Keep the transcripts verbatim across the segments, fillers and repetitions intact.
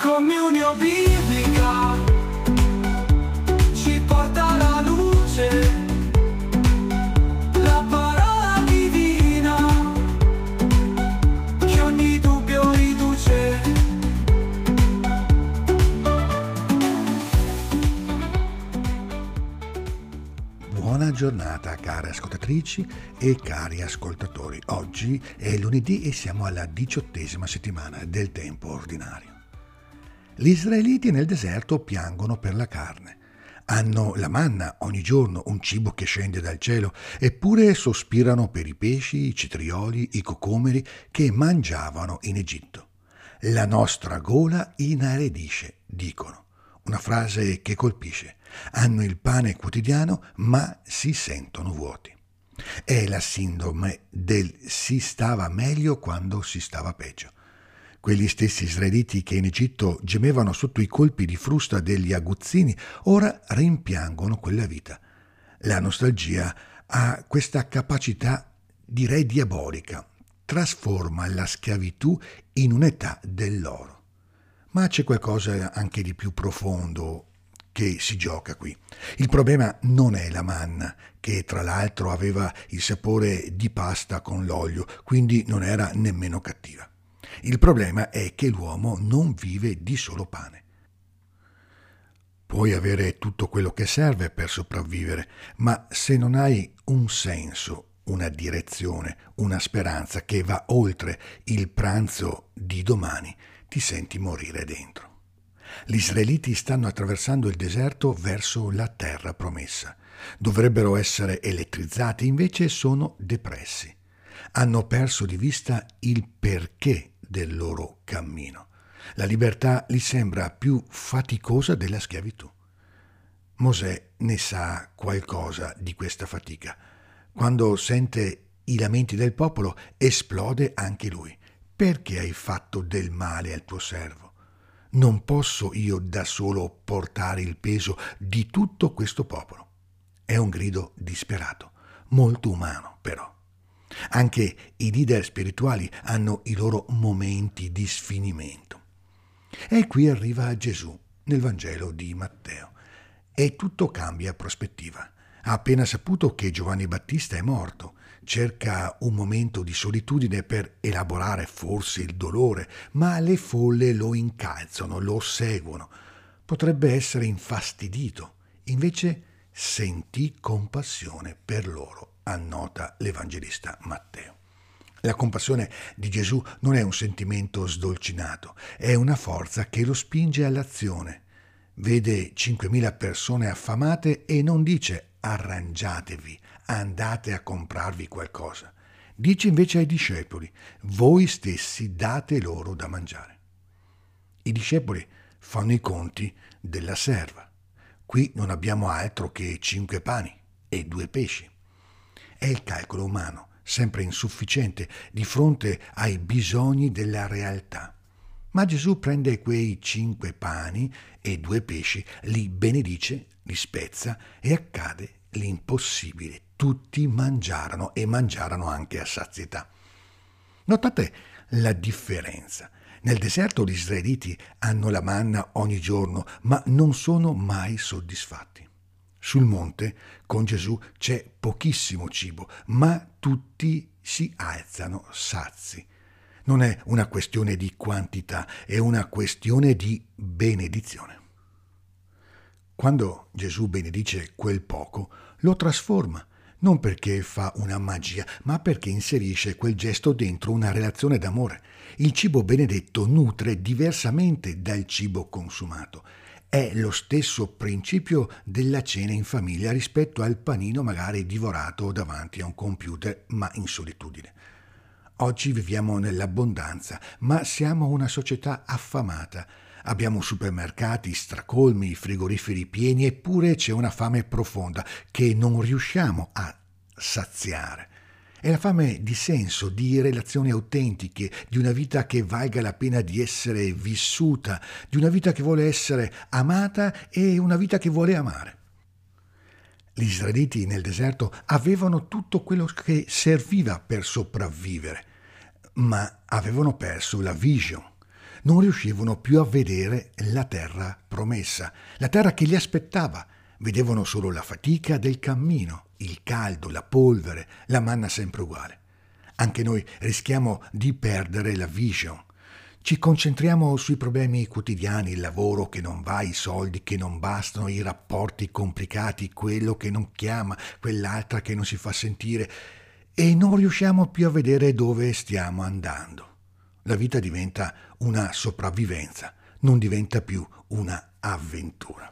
Comunione biblica ci porta alla luce, la parola divina che ogni dubbio riduce. Buona giornata care ascoltatrici e cari ascoltatori. Oggi è lunedì e siamo alla diciottesima settimana del tempo ordinario. Gli israeliti nel deserto piangono per la carne. Hanno la manna ogni giorno, un cibo che scende dal cielo, eppure sospirano per i pesci, i cetrioli, i cocomeri che mangiavano in Egitto. La nostra gola inaridisce, dicono. Una frase che colpisce. Hanno il pane quotidiano, ma si sentono vuoti. È la sindrome del si stava meglio quando si stava peggio. Quegli stessi israeliti che in Egitto gemevano sotto i colpi di frusta degli aguzzini, ora rimpiangono quella vita. La nostalgia ha questa capacità, direi diabolica, trasforma la schiavitù in un'età dell'oro. Ma c'è qualcosa anche di più profondo che si gioca qui. Il problema non è la manna, che tra l'altro aveva il sapore di pasta con l'olio, quindi non era nemmeno cattiva. Il problema è che l'uomo non vive di solo pane. Puoi avere tutto quello che serve per sopravvivere, ma se non hai un senso, una direzione, una speranza che va oltre il pranzo di domani, ti senti morire dentro. Gli israeliti stanno attraversando il deserto verso la terra promessa. Dovrebbero essere elettrizzati, invece sono depressi. Hanno perso di vista il perché del loro cammino. La libertà gli sembra più faticosa della schiavitù. Mosè ne sa qualcosa di questa fatica. Quando sente i lamenti del popolo, esplode anche lui. Perché hai fatto del male al tuo servo? Non posso io da solo portare il peso di tutto questo popolo. È un grido disperato, molto umano però. Anche i leader spirituali hanno i loro momenti di sfinimento. E qui arriva Gesù nel Vangelo di Matteo e tutto cambia prospettiva. Ha appena saputo che Giovanni Battista è morto, cerca un momento di solitudine per elaborare forse il dolore, ma le folle lo incalzano, lo seguono. Potrebbe essere infastidito, invece sentì compassione per loro, annota l'Evangelista Matteo. La compassione di Gesù non è un sentimento sdolcinato, è una forza che lo spinge all'azione. Vede cinquemila persone affamate e non dice arrangiatevi, andate a comprarvi qualcosa. Dice invece ai discepoli, voi stessi date loro da mangiare. I discepoli fanno i conti della serva. Qui non abbiamo altro che cinque pani e due pesci. È il calcolo umano, sempre insufficiente di fronte ai bisogni della realtà. Ma Gesù prende quei cinque pani e due pesci, li benedice, li spezza e accade l'impossibile. Tutti mangiarono e mangiarono anche a sazietà. Notate la differenza. Nel deserto gli israeliti hanno la manna ogni giorno, ma non sono mai soddisfatti. Sul monte, con Gesù, c'è pochissimo cibo, ma tutti si alzano sazi. Non è una questione di quantità, è una questione di benedizione. Quando Gesù benedice quel poco, lo trasforma, non perché fa una magia, ma perché inserisce quel gesto dentro una relazione d'amore. Il cibo benedetto nutre diversamente dal cibo consumato. È lo stesso principio della cena in famiglia rispetto al panino magari divorato davanti a un computer, ma in solitudine. Oggi viviamo nell'abbondanza, ma siamo una società affamata. Abbiamo supermercati stracolmi, frigoriferi pieni, eppure c'è una fame profonda che non riusciamo a saziare. È la fame di senso, di relazioni autentiche, di una vita che valga la pena di essere vissuta, di una vita che vuole essere amata e una vita che vuole amare. Gli israeliti nel deserto avevano tutto quello che serviva per sopravvivere, ma avevano perso la vision. non riuscivano più a vedere la terra promessa, la terra che li aspettava. Vedevano solo la fatica del cammino, il caldo, la polvere, la manna sempre uguale. Anche noi rischiamo di perdere la vision. Ci concentriamo sui problemi quotidiani, il lavoro che non va, i soldi che non bastano, i rapporti complicati, quello che non chiama, quell'altra che non si fa sentire, e non riusciamo più a vedere dove stiamo andando. La vita diventa una sopravvivenza, non diventa più una avventura.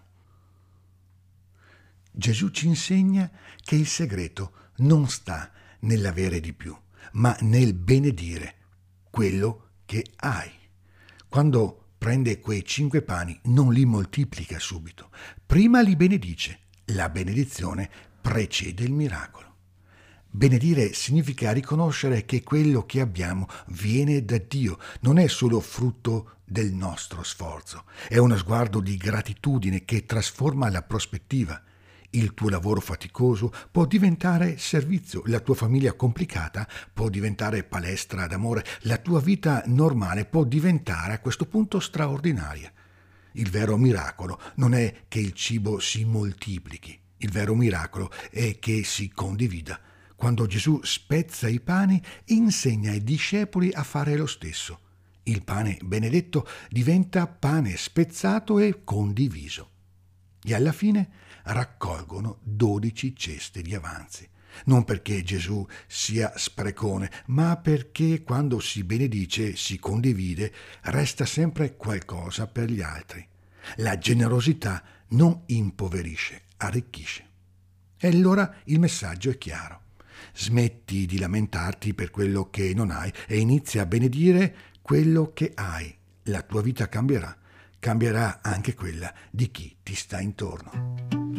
Gesù ci insegna che il segreto non sta nell'avere di più, ma nel benedire quello che hai. Quando prende quei cinque pani non li moltiplica subito, prima li benedice. La benedizione precede il miracolo. Benedire significa riconoscere che quello che abbiamo viene da Dio, non è solo frutto del nostro sforzo, è uno sguardo di gratitudine che trasforma la prospettiva. Il tuo lavoro faticoso può diventare servizio, la tua famiglia complicata può diventare palestra d'amore, la tua vita normale può diventare a questo punto straordinaria. Il vero miracolo non è che il cibo si moltiplichi, il vero miracolo è che si condivida. Quando Gesù spezza i pani, insegna ai discepoli a fare lo stesso. Il pane benedetto diventa pane spezzato e condiviso. E alla fine raccolgono dodici ceste di avanzi. Non perché Gesù sia sprecone, ma perché quando si benedice, si condivide, resta sempre qualcosa per gli altri. La generosità non impoverisce, arricchisce. E allora il messaggio è chiaro. Smetti di lamentarti per quello che non hai e inizia a benedire quello che hai. La tua vita cambierà. Cambierà anche quella di chi ti sta intorno.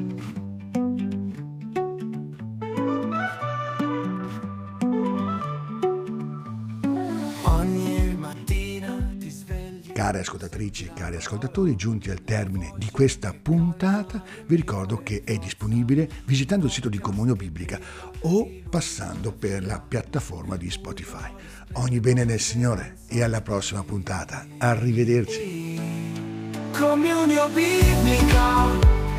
Care ascoltatrici, cari ascoltatori, giunti al termine di questa puntata, vi ricordo che è disponibile visitando il sito di Comunio Biblica o passando per la piattaforma di Spotify. Ogni bene nel Signore e alla prossima puntata. Arrivederci. Comunio Biblica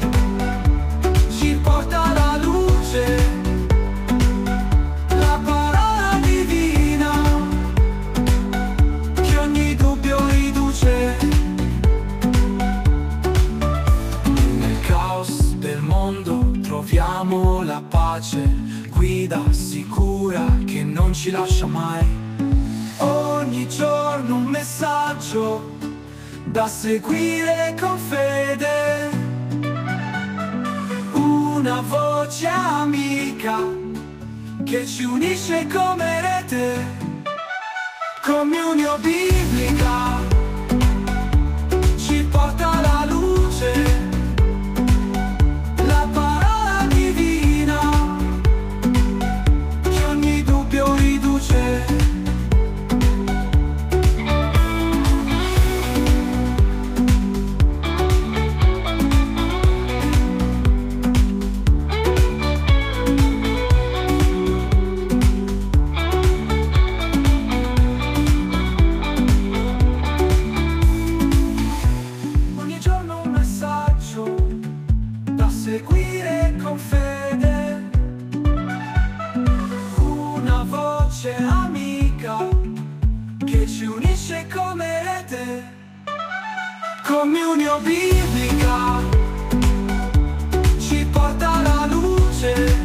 ci porta alla luce. Troviamo la pace, guida sicura che non ci lascia mai. Ogni giorno un messaggio da seguire con fede, una voce amica che ci unisce come rete. Comunio Biblica ci porta alla luce. Seguire con fede, una voce amica che ci unisce come rete. Comunio Biblica ci porta alla luce.